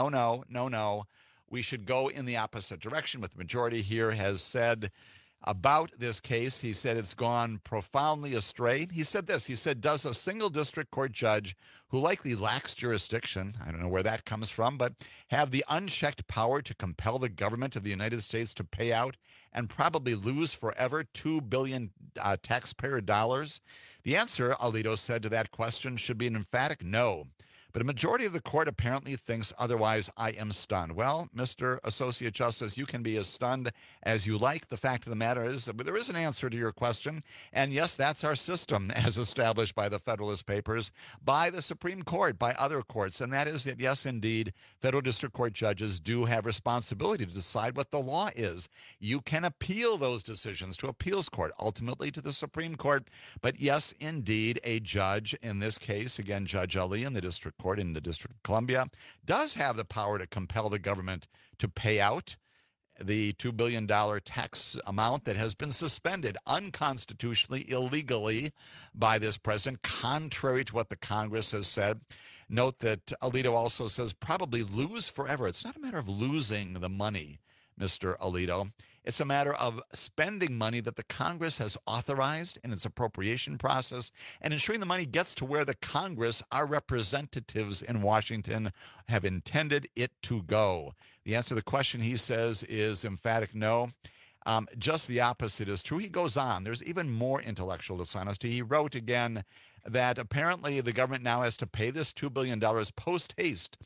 no, we should go in the opposite direction. What the majority here has said about this case, he said it's gone profoundly astray. He said this, does a single district court judge who likely lacks jurisdiction, I don't know where that comes from, but have the unchecked power to compel the government of the United States to pay out and probably lose forever $2 billion taxpayer dollars? The answer, Alito said, to that question should be an emphatic no. But a majority of the court apparently thinks otherwise. I am stunned. Well, Mr. Associate Justice, you can be as stunned as you like. The fact of the matter is that there is an answer to your question. And yes, that's our system as established by the Federalist Papers, by the Supreme Court, by other courts. And that is that, yes, indeed, federal district court judges do have responsibility to decide what the law is. You can appeal those decisions to appeals court, ultimately to the Supreme Court. But yes, indeed, a judge, in this case, again, Judge Ali in the district court in the District of Columbia, does have the power to compel the government to pay out the $2 billion tax amount that has been suspended unconstitutionally, illegally by this president, contrary to what the Congress has said. Note that Alito also says probably lose forever. It's not a matter of losing the money, Mr. Alito. It's a matter of spending money that the Congress has authorized in its appropriation process and ensuring the money gets to where the Congress, our representatives in Washington, have intended it to go. The answer to the question, he says, is emphatic no. Just the opposite is true. He goes on. There's even more intellectual dishonesty. He wrote again that apparently the government now has to pay this $2 billion post haste.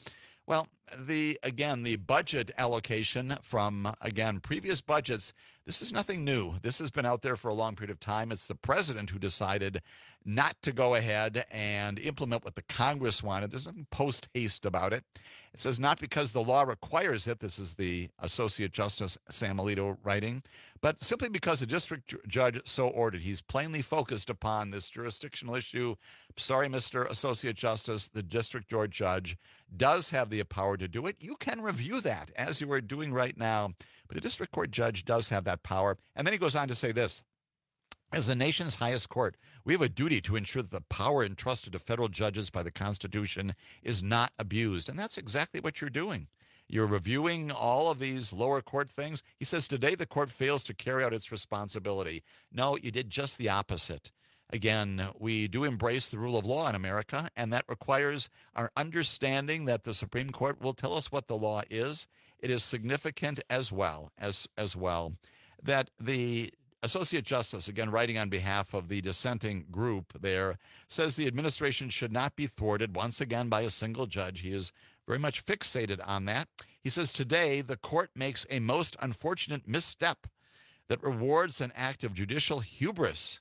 Well, the budget allocation from, again, previous budgets, this is nothing new. This has been out there for a long period of time. It's the president who decided not to go ahead and implement what the Congress wanted. There's nothing post-haste about it. It says not because the law requires it. This is the Associate Justice Sam Alito writing, but simply because the district judge so ordered. He's plainly focused upon this jurisdictional issue. Sorry, Mr. Associate Justice, the district court judge does have the power to do it. You can review that as you are doing right now, but a district court judge does have that power. And then he goes on to say this. As the nation's highest court, we have a duty to ensure that the power entrusted to federal judges by the Constitution is not abused. And that's exactly what you're doing. You're reviewing all of these lower court things. He says today the court fails to carry out its responsibility. No, you did just the opposite. Again, we do embrace the rule of law in America, and that requires our understanding that the Supreme Court will tell us what the law is. It is significant as well that the Associate Justice, again, writing on behalf of the dissenting group there, says the administration should not be thwarted once again by a single judge. He is very much fixated on that. He says today the court makes a most unfortunate misstep that rewards an act of judicial hubris,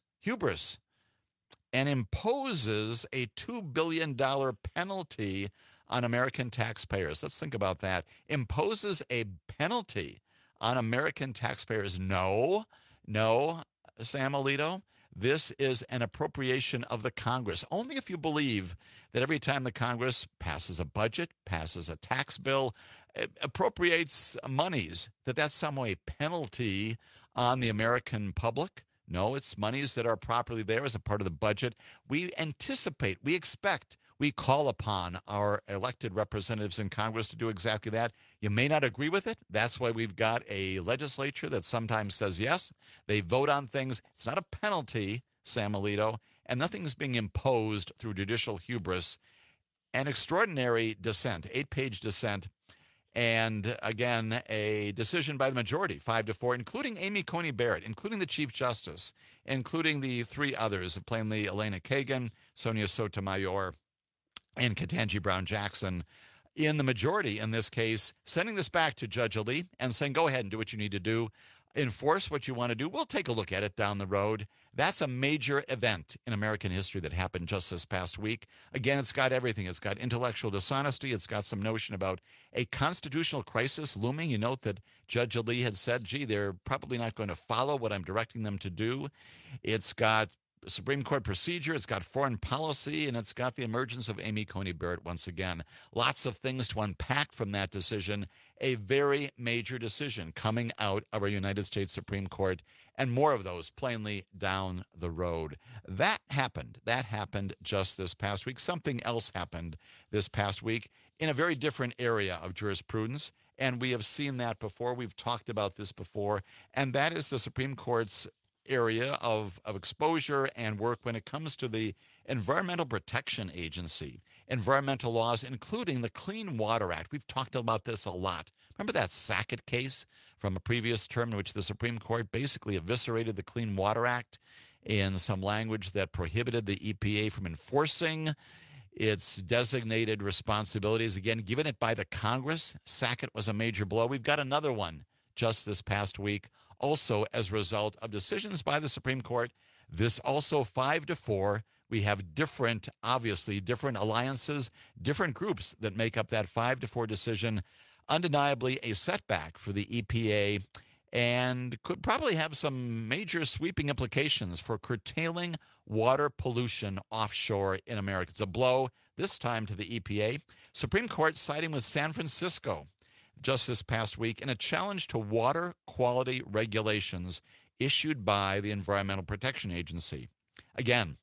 and imposes a $2 billion penalty on American taxpayers. Let's think about that. Imposes a penalty on American taxpayers. No, Sam Alito, this is an appropriation of the Congress. Only if you believe that every time the Congress passes a budget, passes a tax bill, appropriates monies, that's some way penalty on the American public. No, it's monies that are properly there as a part of the budget. We anticipate, we expect, we call upon our elected representatives in Congress to do exactly that. You may not agree with it. That's why we've got a legislature that sometimes says yes. They vote on things. It's not a penalty, Sam Alito, and nothing's being imposed through judicial hubris. An extraordinary dissent, 8-page dissent. And again, a decision by the majority, 5-4, including Amy Coney Barrett, including the Chief Justice, including the three others, plainly Elena Kagan, Sonia Sotomayor, and Ketanji Brown Jackson, in the majority in this case, sending this back to Judge Ali and saying, go ahead and do what you need to do. Enforce what you want to do. We'll take a look at it down the road. That's a major event in American history that happened just this past week. Again, it's got everything. It's got intellectual dishonesty. It's got some notion about a constitutional crisis looming. You note that Judge Ali had said, gee, they're probably not going to follow what I'm directing them to do. It's got Supreme Court procedure, it's got foreign policy, and it's got the emergence of Amy Coney Barrett once again. Lots of things to unpack from that decision. A very major decision coming out of our United States Supreme Court, and more of those plainly down the road. That happened just this past week. Something else happened this past week in a very different area of jurisprudence, and we have seen that before. We've talked about this before, and that is the Supreme Court's area of exposure and work when it comes to the Environmental Protection Agency, environmental laws, including the Clean Water Act. We've talked about this a lot. Remember that Sackett case from a previous term in which the Supreme Court basically eviscerated the Clean Water Act in some language that prohibited the EPA from enforcing its designated responsibilities, again, given it by the Congress. Sackett was a major blow. We've got another one just this past week, also as a result of decisions by the Supreme Court. This also 5-4. We have different alliances, different groups that make up that 5-4 decision. Undeniably a setback for the EPA, and could probably have some major sweeping implications for curtailing water pollution offshore in America. It's a blow, this time to the EPA. Supreme Court siding with San Francisco just this past week in a challenge to water quality regulations issued by the Environmental Protection Agency. Again,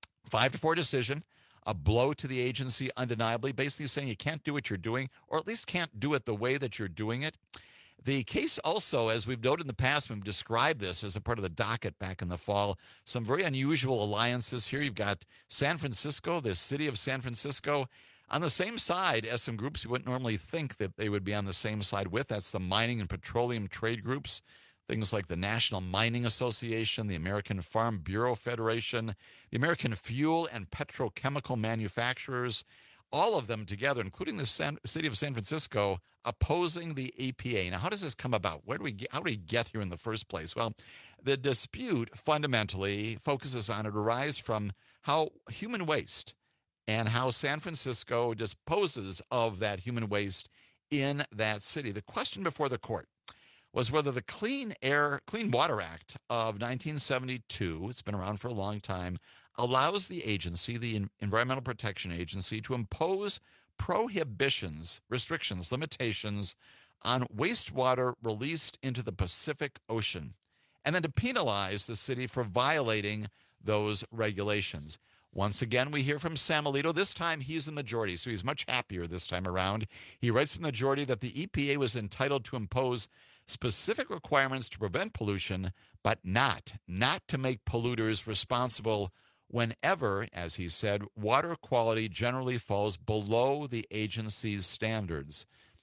5-4 decision, a blow to the agency undeniably, basically saying you can't do what you're doing, or at least can't do it the way that you're doing it. The case also, as we've noted in the past, we've described this as a part of the docket back in the fall, some very unusual alliances here. You've got San Francisco, the city of San Francisco, on the same side as some groups you wouldn't normally think that they would be on the same side with. That's the mining and petroleum trade groups, things like the National Mining Association, the American Farm Bureau Federation, the American Fuel and Petrochemical Manufacturers, all of them together, including the city of San Francisco, opposing the EPA. Now, how does this come about? How do we get here in the first place? Well, the dispute fundamentally focuses on it arise from how human waste and how San Francisco disposes of that human waste in that city. The question before the court was whether the Clean Water Act of 1972, it's been around for a long time, allows the agency, the Environmental Protection Agency, to impose prohibitions, restrictions, limitations on wastewater released into the Pacific Ocean, and then to penalize the city for violating those regulations. Once again, we hear from Sam Alito. This time, he's in the majority, so he's much happier this time around. He writes from the majority that the EPA was entitled to impose specific requirements to prevent pollution, but not to make polluters responsible whenever, as he said, water quality generally falls below the agency's standards.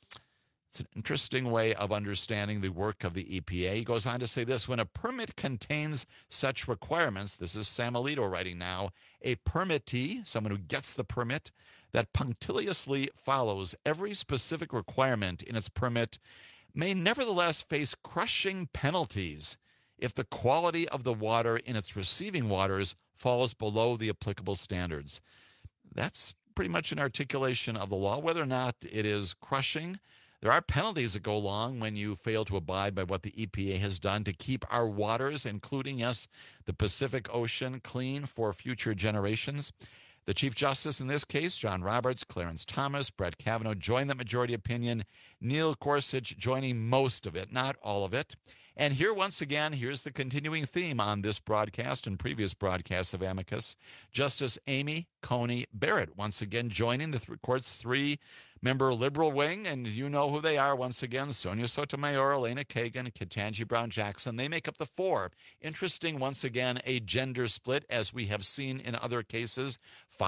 It's an interesting way of understanding the work of the EPA. He goes on to say this: when a permit contains such requirements, this is Sam Alito writing now, a permittee, someone who gets the permit, that punctiliously follows every specific requirement in its permit may nevertheless face crushing penalties if the quality of the water in its receiving waters falls below the applicable standards. That's pretty much an articulation of the law. Whether or not it is crushing, there are penalties that go along when you fail to abide by what the EPA has done to keep our waters, including, yes, the Pacific Ocean, clean for future generations. The Chief Justice in this case, John Roberts, Clarence Thomas, Brett Kavanaugh, joined that majority opinion. Neil Gorsuch joining most of it, not all of it. And here, once again, here's the continuing theme on this broadcast and previous broadcasts of Amicus. Justice Amy Coney Barrett, once again, joining the court's three-member liberal wing. And you know who they are, once again: Sonia Sotomayor, Elena Kagan, Ketanji Brown Jackson. They make up the four. Interesting, once again, a gender split, as we have seen in other cases.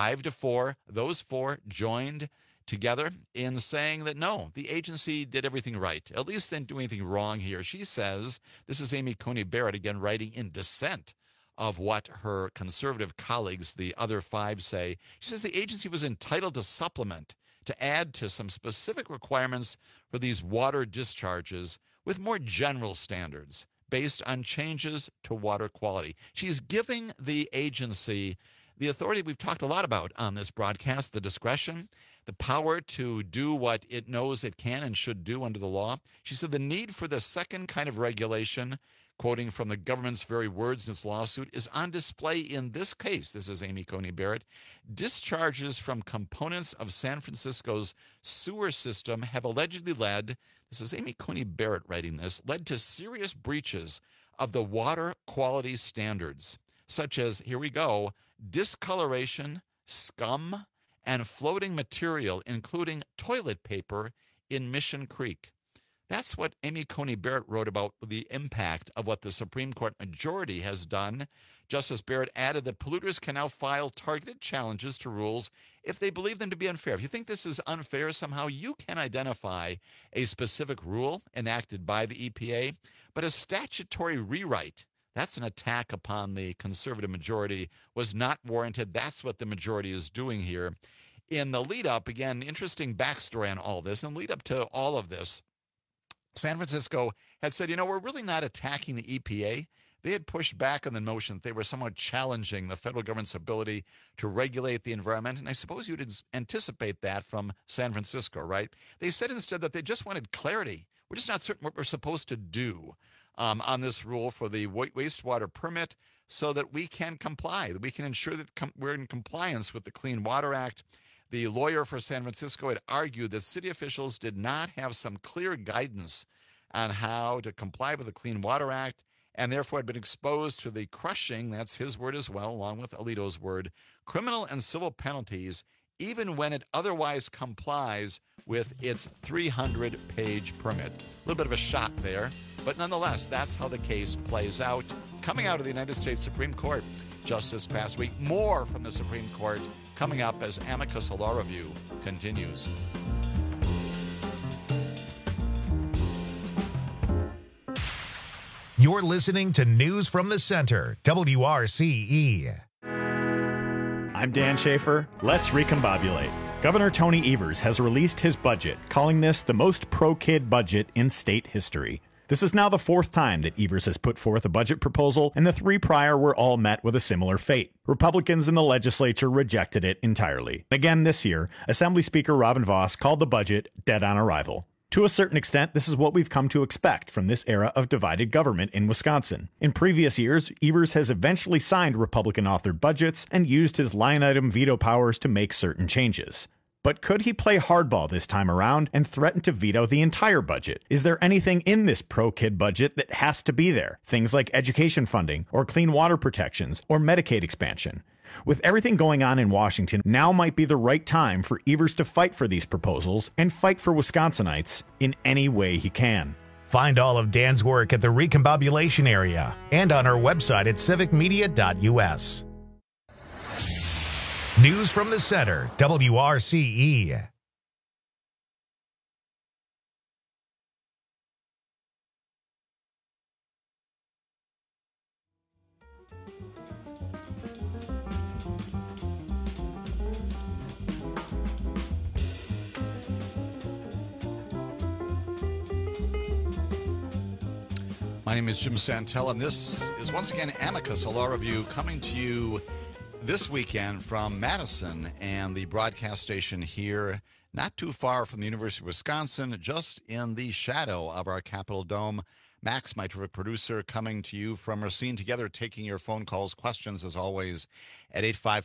5-4, those four joined together in saying that no, the agency did everything right. At least didn't do anything wrong here. She says, this is Amy Coney Barrett, again, writing in dissent of what her conservative colleagues, the other five, say. She says the agency was entitled to supplement, to add to some specific requirements for these water discharges with more general standards based on changes to water quality. She's giving the agency the authority we've talked a lot about on this broadcast, the discretion, the power to do what it knows it can and should do under the law. She said the need for the second kind of regulation, quoting from the government's very words in its lawsuit, is on display in this case. This is Amy Coney Barrett. Discharges from components of San Francisco's sewer system have allegedly led, this is Amy Coney Barrett writing this, led to serious breaches of the water quality standards, such as, here we go, discoloration, scum, and floating material, including toilet paper, in Mission Creek. That's what Amy Coney Barrett wrote about the impact of what the Supreme Court majority has done. Justice Barrett added that polluters can now file targeted challenges to rules if they believe them to be unfair. If you think this is unfair somehow, you can identify a specific rule enacted by the EPA, but a statutory rewrite, that's an attack upon the conservative majority, was not warranted. That's what the majority is doing here. In the lead up, again, interesting backstory on all this, and lead up to all of this, San Francisco had said, we're really not attacking the EPA. They had pushed back on the notion that they were somewhat challenging the federal government's ability to regulate the environment. And I suppose you'd anticipate that from San Francisco, right? They said instead that they just wanted clarity. We're just not certain what we're supposed to do on this rule for the wastewater permit so that we can comply, that we can ensure that we're in compliance with the Clean Water Act. The lawyer for San Francisco had argued that city officials did not have some clear guidance on how to comply with the Clean Water Act and therefore had been exposed to the crushing, that's his word as well, along with Alito's word, criminal and civil penalties, even when it otherwise complies with its 300-page permit. A little bit of a shock there, but nonetheless, that's how the case plays out. Coming out of the United States Supreme Court just this past week, more from the Supreme Court coming up as Amicus Law Review continues. You're listening to News from the Center, WRCE. I'm Dan Schaefer. Let's recombobulate. Governor Tony Evers has released his budget, calling this the most pro-kid budget in state history. This is now the fourth time that Evers has put forth a budget proposal, and the three prior were all met with a similar fate. Republicans in the legislature rejected it entirely. Again this year, Assembly Speaker Robin Vos called the budget dead on arrival. To a certain extent, this is what we've come to expect from this era of divided government in Wisconsin. In previous years, Evers has eventually signed Republican-authored budgets and used his line-item veto powers to make certain changes. But could he play hardball this time around and threaten to veto the entire budget? Is there anything in this pro-kid budget that has to be there? Things like education funding, or clean water protections, or Medicaid expansion. With everything going on in Washington, now might be the right time for Evers to fight for these proposals and fight for Wisconsinites in any way he can. Find all of Dan's work at the Recombobulation area and on our website at civicmedia.us. News from the Center, WRCE. My name is Jim Santel, and this is once again Amicus, a law review coming to you this weekend from Madison and the broadcast station here, not too far from the University of Wisconsin, just in the shadow of our Capitol Dome. Max, my terrific producer, coming to you from Racine Together, taking your phone calls, questions, as always, at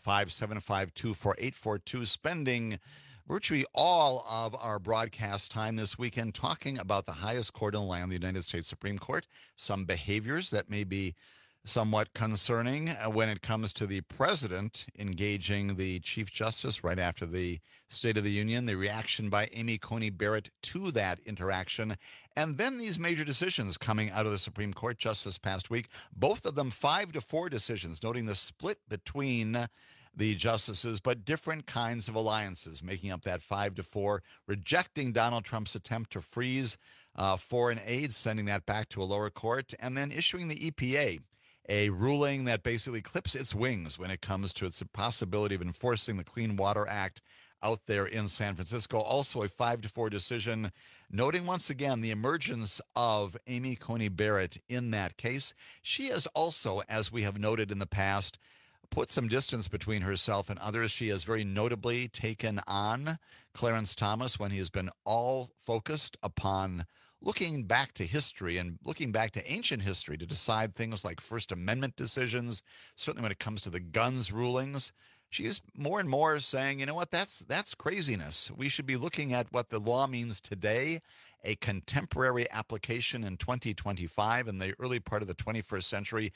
855-752-4842, spending virtually all of our broadcast time this weekend talking about the highest court in the land, the United States Supreme Court, some behaviors that may be somewhat concerning when it comes to the president engaging the Chief Justice right after the State of the Union, the reaction by Amy Coney Barrett to that interaction, and then these major decisions coming out of the Supreme Court just this past week, both of them 5-4 decisions, noting the split between the justices, but different kinds of alliances, making up that 5-4, rejecting Donald Trump's attempt to freeze foreign aid, sending that back to a lower court, and then issuing the EPA a ruling that basically clips its wings when it comes to its possibility of enforcing the Clean Water Act out there in San Francisco. Also a 5-4 decision, noting once again the emergence of Amy Coney Barrett in that case. She has also, as we have noted in the past, put some distance between herself and others. She has very notably taken on Clarence Thomas when he has been all focused upon looking back to history and looking back to ancient history to decide things like First Amendment decisions, certainly when it comes to the guns rulings. She's more and more saying, you know what, that's craziness. We should be looking at what the law means today, a contemporary application in 2025 in the early part of the 21st century.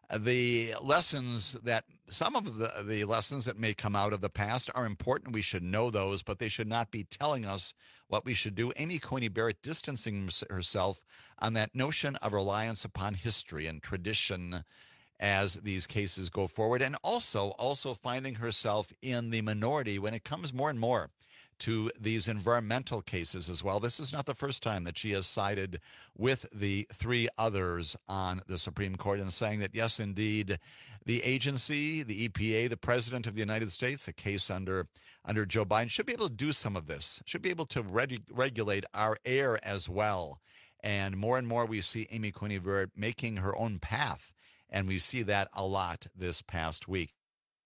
The lessons that some of the lessons that may come out of the past are important. We should know those, but they should not be telling us what we should do. Amy Coney Barrett distancing herself on that notion of reliance upon history and tradition as these cases go forward, and also finding herself in the minority when it comes more and more to these environmental cases as well. This is not the first time that she has sided with the three others on the Supreme Court and saying that, yes, indeed, the agency, the EPA, the President of the United States, a case under Joe Biden, should be able to do some of this, should be able to regulate our air as well. And more we see Amy Coney Barrett making her own path, and we see that a lot this past week.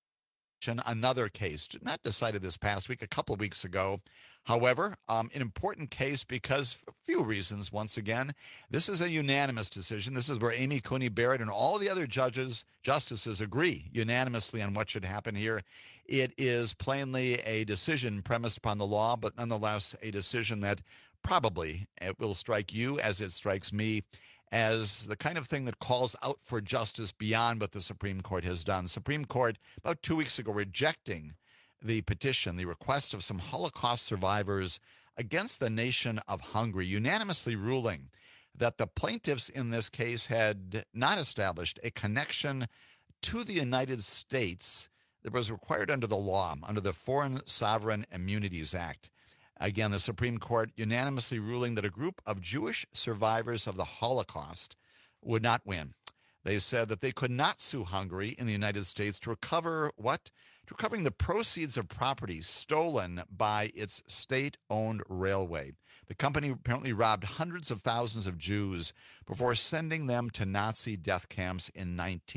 Another case, not decided this past week, a couple of weeks ago. However, an important case because for a few reasons. Once again, this is a unanimous decision. This is where Amy Coney Barrett and all the other justices agree unanimously on what should happen here. It is plainly a decision premised upon the law, but nonetheless a decision that probably it will strike you as it strikes me as the kind of thing that calls out for justice beyond what the Supreme Court has done. Supreme Court, about 2 weeks ago, rejecting the petition, the request of some Holocaust survivors against the nation of Hungary, unanimously ruling that the plaintiffs in this case had not established a connection to the United States that was required under the law, under the Foreign Sovereign Immunities Act. Again, the Supreme Court unanimously ruling that a group of Jewish survivors of the Holocaust would not win, They said that they could not sue Hungary in the United States to recover what? Recovering the proceeds of property stolen by its state-owned railway. The company apparently robbed hundreds of thousands of Jews before sending them to Nazi death camps in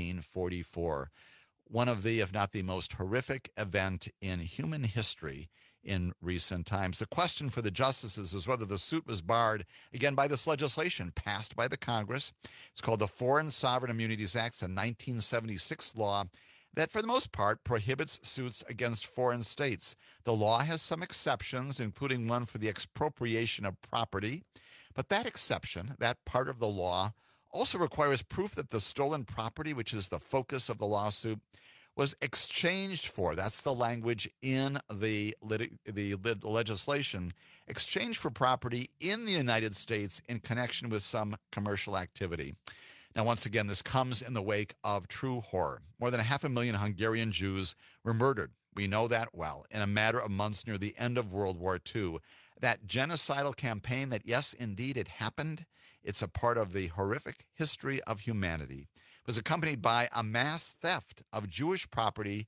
1944. One of the, if not the most horrific event in human history in recent times. The question for the justices was whether the suit was barred, again, by this legislation passed by the Congress. It's called the Foreign Sovereign Immunities Act, a 1976 law that, for the most part, prohibits suits against foreign states. The law has some exceptions, including one for the expropriation of property. But that exception, that part of the law, also requires proof that the stolen property, which is the focus of the lawsuit, was exchanged for, that's the language in the legislation, exchanged for property in the United States in connection with some commercial activity. Now, once again, this comes in the wake of true horror. More than 500,000 Hungarian Jews were murdered. We know that well, in a matter of months near the end of World War II. That genocidal campaign that, yes, indeed, it happened. It's a part of the horrific history of humanity. It was accompanied by a mass theft of Jewish property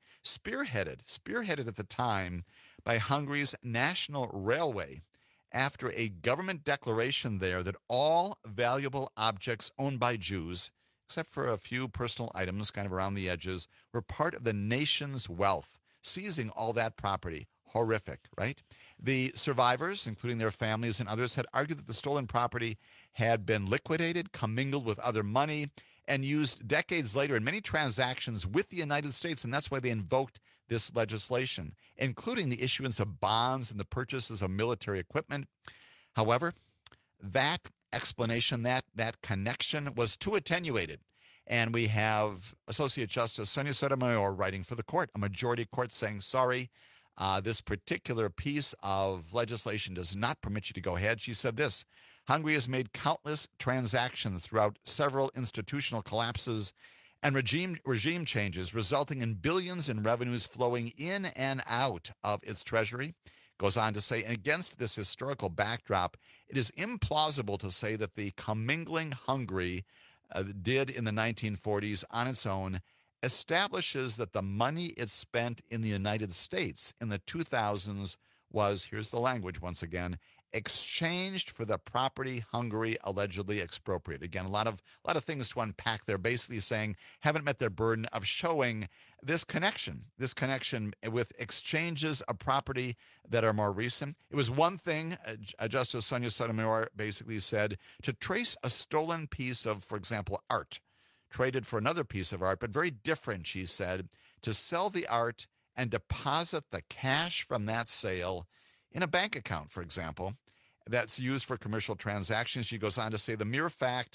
spearheaded at the time by Hungary's National Railway, after a government declaration there that all valuable objects owned by Jews, except for a few personal items kind of around the edges, were part of the nation's wealth, seizing all that property. Horrific, right? The survivors, including their families and others, had argued that the stolen property had been liquidated, commingled with other money, and used decades later in many transactions with the United States, and that's why they invoked this legislation, including the issuance of bonds and the purchases of military equipment. However, that explanation, that connection was too attenuated. And we have Associate Justice Sonia Sotomayor writing for the court, a majority court saying, sorry, this particular piece of legislation does not permit you to go ahead. She said this: Hungary has made countless transactions throughout several institutional collapses and regime changes, resulting in billions in revenues flowing in and out of its treasury. Goes on to say, and against this historical backdrop, it is implausible to say that the commingling Hungary did in the 1940s on its own establishes that the money it spent in the United States in the 2000s was, here's the language once again, exchanged for the property Hungary allegedly expropriated. Again, a lot of things to unpack there, basically saying haven't met their burden of showing this connection with exchanges of property that are more recent. It was one thing, Justice Sonia Sotomayor basically said, to trace a stolen piece of, for example, art, traded for another piece of art, but very different, she said, to sell the art and deposit the cash from that sale in a bank account, for example, that's used for commercial transactions. She goes on to say that mere fact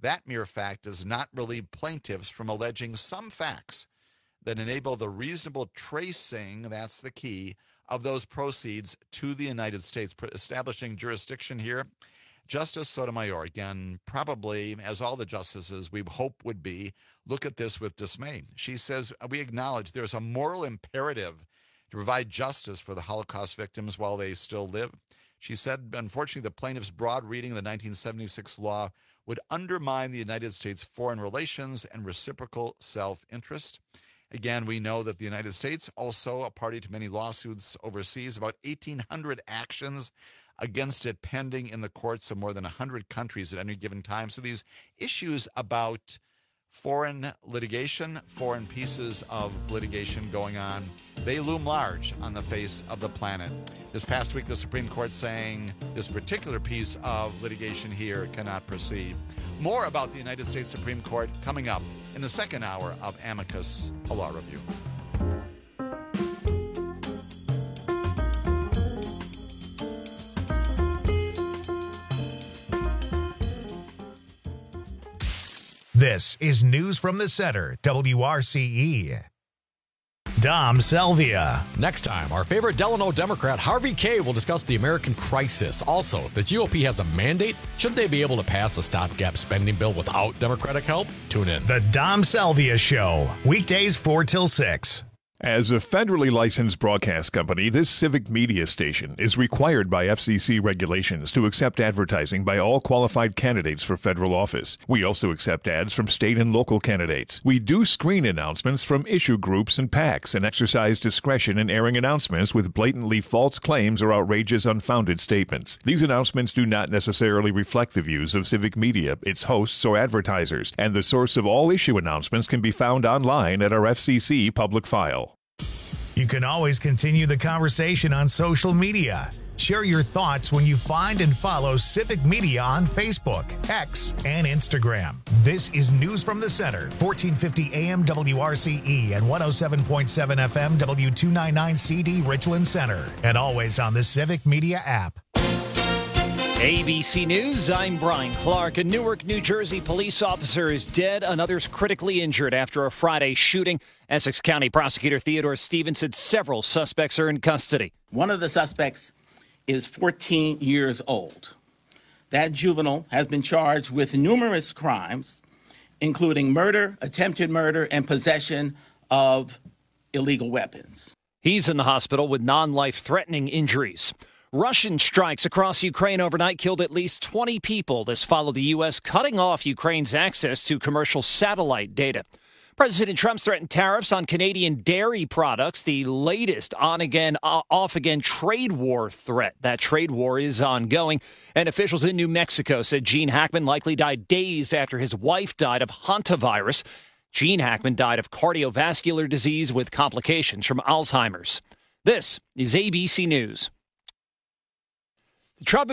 does not relieve plaintiffs from alleging some facts that enable the reasonable tracing, that's the key, of those proceeds to the United States, establishing jurisdiction here. Justice Sotomayor, again, probably, as all the justices we hope would be, look at this with dismay. She says, we acknowledge there's a moral imperative to provide justice for the Holocaust victims while they still live. She said, unfortunately, the plaintiff's broad reading of the 1976 law would undermine the United States' foreign relations and reciprocal self-interest. Again, we know that the United States, also a party to many lawsuits overseas, about 1,800 actions against it pending in the courts of more than 100 countries at any given time. So these issues about foreign litigation, foreign pieces of litigation going on, they loom large on the face of the planet. This past week, the Supreme Court saying this particular piece of litigation here cannot proceed. More about the United States Supreme Court coming up in the second hour of Amicus, a Law Review. This is News from the Center, WRCE. Dom Salvia. Next time, our favorite Delano Democrat, Harvey Kaye, will discuss the American crisis. Also, if the GOP has a mandate, should they be able to pass a stopgap spending bill without Democratic help? Tune in. The Dom Salvia Show, weekdays 4 till 6. As a federally licensed broadcast company, this civic media station is required by FCC regulations to accept advertising by all qualified candidates for federal office. We also accept ads from state and local candidates. We do screen announcements from issue groups and PACs and exercise discretion in airing announcements with blatantly false claims or outrageous, unfounded statements. These announcements do not necessarily reflect the views of civic media, its hosts, or advertisers, and the source of all issue announcements can be found online at our FCC public file. You can always continue the conversation on social media. Share your thoughts when you find and follow Civic Media on Facebook, X, and Instagram. This is News from the Center, 1450 AM WRCE and 107.7 FM W299CD Richland Center, and always on the Civic Media app. ABC News, I'm Brian Clark. A Newark, New Jersey police officer is dead. Another's critically injured after a Friday shooting. Essex County Prosecutor Theodore Stevens said several suspects are in custody. One of the suspects is 14 years old. That juvenile has been charged with numerous crimes, including murder, attempted murder, and possession of illegal weapons. He's in the hospital with non-life-threatening injuries. Russian strikes across Ukraine overnight killed at least 20 people. This followed the U.S. cutting off Ukraine's access to commercial satellite data. President Trump's threatened tariffs on Canadian dairy products, the latest on-again, off-again trade war threat. That trade war is ongoing, and officials in New Mexico said Gene Hackman likely died days after his wife died of hantavirus. Gene Hackman died of cardiovascular disease with complications from Alzheimer's. This is ABC News. The Trump